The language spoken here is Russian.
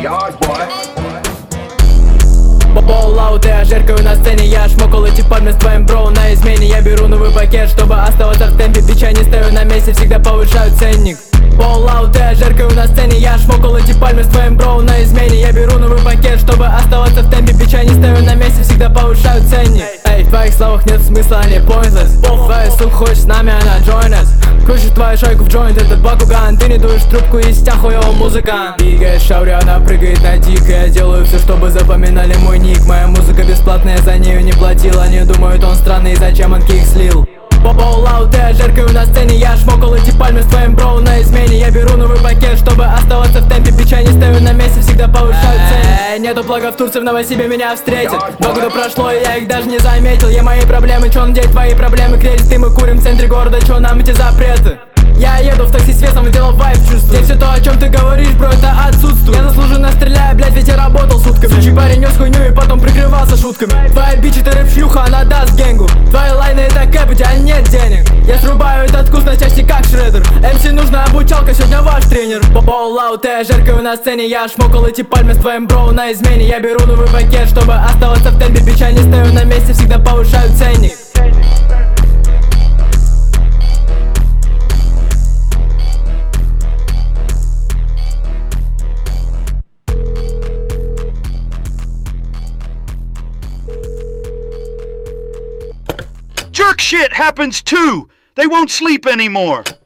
Боллаут, я жеркаю на сцене, я шмокал эти пальмы с твоим броу на измене. Я беру новый пакет, чтобы оставаться в темпе, бича не стою на месте, всегда повышаю ценник. Боллаут, я жеркаю на сцене, я шмокал эти пальмы с твоим броу на измене. Я беру новый пакет, чтобы оставаться в темпе, бича не стою на месте, всегда повышаю ценник. Эй, в твоих словах нет смысла, они pointless. Твоя сука хочет с нами, она join us. Крушит твою шайку в джойнт, этот Бакуган. Ты не дуешь трубку, из тебя хуёвый музыкант. Двигает шаури, она прыгает на дик. Я делаю все, чтобы запоминали мой ник. Моя музыка бесплатная, за нею не платил. Они думают, он странный, зачем он кик слил. Боллаут, я жеркаю на сцене, я шмокал эти пальмы с твоим броу на измене. Я беру новый пакет, чтобы оставаться в темпе, бича не стою на месте, всегда повышаю цены. Нету блага в Турции, в Новосибе меня встретят. 2 года прошло, и я их даже не заметил. Я мои проблемы, чё надеть твои проблемы? Крестик, мы курим в центре города, чё нам эти запреты? Я еду в такси с весом, делал вайб, чувствую. Здесь все то, о чем ты говоришь, бро, это отсутствует. Я заслуженно стреляю, блядь, ведь я работал сутками. Сучий парень нес хуйню и потом прикрывался шутками. Твоя бичи, ты рэп-шлюха, она даст генгу. Твои лайны это кэп, у тебя нет денег. Я срубаю этот вкус на части как Шреддер. МС нужна обучалка, сегодня ваш тренер. Боллаут, я жеркаю на сцене, я шмокал эти пальмы с твоим броу на измене. Я беру новый пакет, чтобы оставаться в темпе, бича не стою на месте, всегда повышаю ценник. Jerk shit happens too. They won't sleep anymore.